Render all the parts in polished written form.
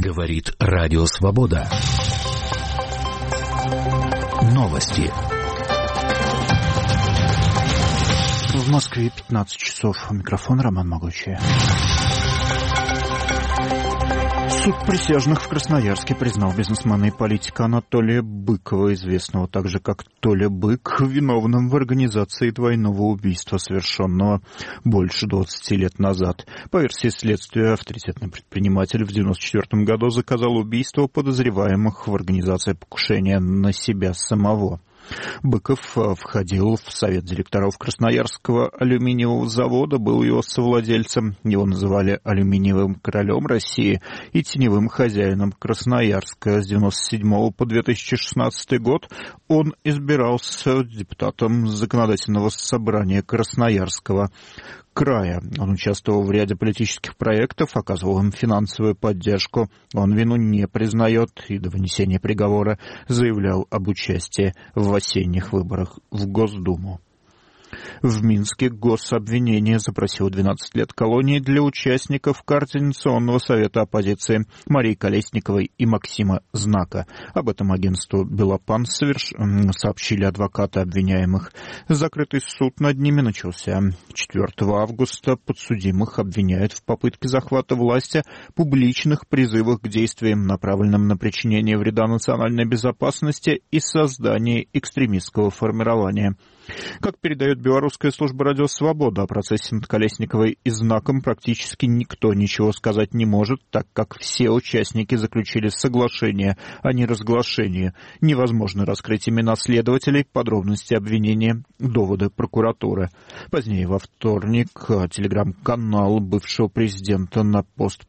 Говорит Радио Свобода. Новости. В Москве 15 часов. Микрофон Роман Могучий. Суд присяжных в Красноярске признал бизнесмена и политика Анатолия Быкова, известного также как Толя Бык, виновным в организации двойного убийства, совершенного больше 20 лет назад. По версии следствия, авторитетный предприниматель в 1994 году заказал убийство подозреваемых в организации покушения на себя самого. Быков входил в совет директоров Красноярского алюминиевого завода, был его совладельцем. Его называли алюминиевым королем России и теневым хозяином Красноярска. С 1997 по 2016 год он избирался депутатом Законодательного собрания Красноярского края. Он участвовал в ряде политических проектов, оказывал им финансовую поддержку. Он вину не признает и до вынесения приговора заявлял об участии в осенних выборах в Госдуму. В Минске гособвинение запросило 12 лет колонии для участников Координационного совета оппозиции Марии Колесниковой и Максима Знака. Об этом агентству «Белопан» сообщили адвокаты обвиняемых. Закрытый суд над ними начался 4 августа. Подсудимых обвиняют в попытке захвата власти, публичных призывах к действиям, направленным на причинение вреда национальной безопасности и создании экстремистского формирования. Как передает белорусская служба «Радио Свобода», о процессе над Колесниковой и Знаком практически никто ничего сказать не может, так как все участники заключили соглашение о неразглашении. Невозможно раскрыть имена следователей, подробности обвинения, доводы прокуратуры. Позднее, во вторник, телеграм-канал бывшего претендента на пост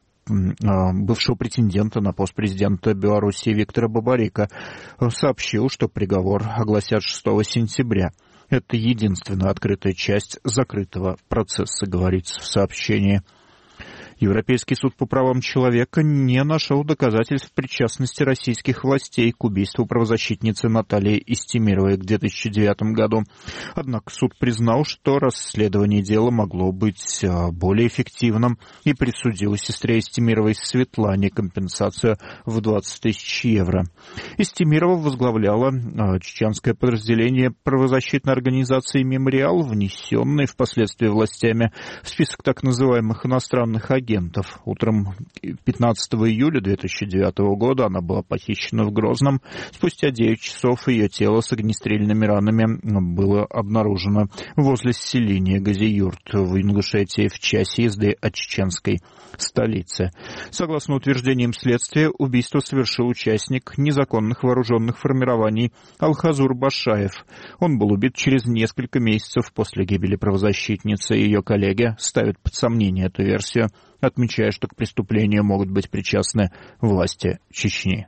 президента Беларуси Виктора Бабарика сообщил, что приговор огласят 6 сентября. Это единственная открытая часть закрытого процесса, говорится в сообщении. Европейский суд по правам человека не нашел доказательств причастности российских властей к убийству правозащитницы Натальи Истемировой в 2009 году. Однако суд признал, что расследование дела могло быть более эффективным и присудил сестре Истемировой Светлане компенсацию в 20 тысяч евро. Истемирова возглавляла чеченское подразделение правозащитной организации «Мемориал», внесенной впоследствии властями в список так называемых иностранных агентов. Утром 15 июля 2009 года она была похищена в Грозном. Спустя 9 часов ее тело с огнестрельными ранами было обнаружено возле селения Газиюрт в Ингушетии в часе езды от чеченской столицы. Согласно утверждениям следствия, убийство совершил участник незаконных вооруженных формирований Алхазур Башаев. Он был убит через несколько месяцев после гибели правозащитницы. Ее коллеги ставят под сомнение эту версию, отмечая, что к преступлению могут быть причастны власти Чечни.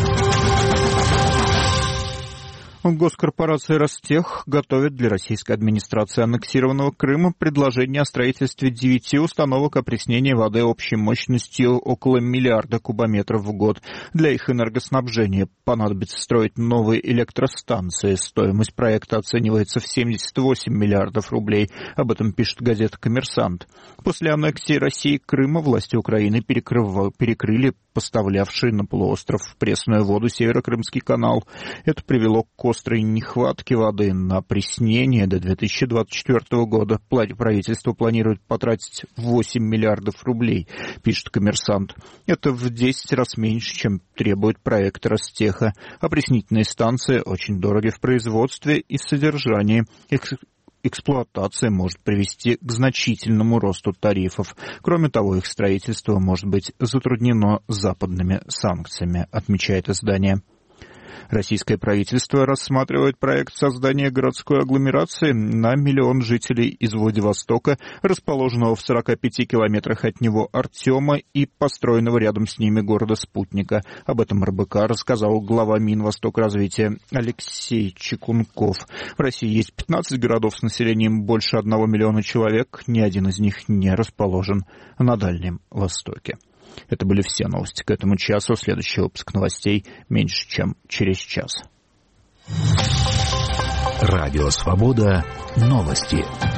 Госкорпорация «Ростех» готовит для российской администрации аннексированного Крыма предложение о строительстве 9 установок опреснения воды общей мощностью около 1 миллиарда кубометров в год. Для их энергоснабжения понадобится строить новые электростанции. Стоимость проекта оценивается в 78 миллиардов рублей. Об этом пишет газета «Коммерсант». После аннексии России Крыма власти Украины перекрыли поставлявший на полуостров пресную воду Северокрымский канал. Это привело к острой нехватке воды. На опреснение до 2024 года правительство планирует потратить 8 миллиардов рублей, пишет «Коммерсант». Это в 10 раз меньше, чем требует проект Ростеха. Опреснительные станции очень дороги в производстве и содержании. Эксплуатация может привести к значительному росту тарифов. Кроме того, их строительство может быть затруднено западными санкциями, отмечает издание. Российское правительство рассматривает проект создания городской агломерации на 1 миллион жителей из Владивостока, расположенного в 45 километрах от него Артема и построенного рядом с ними города-спутника. Об этом РБК рассказал глава Минвостокразвития Алексей Чекунков. В России есть 15 городов с населением больше 1 миллиона человек, ни один из них не расположен на Дальнем Востоке. Это были все новости к этому часу. Следующий выпуск новостей меньше, чем через час. Радио Свобода. Новости.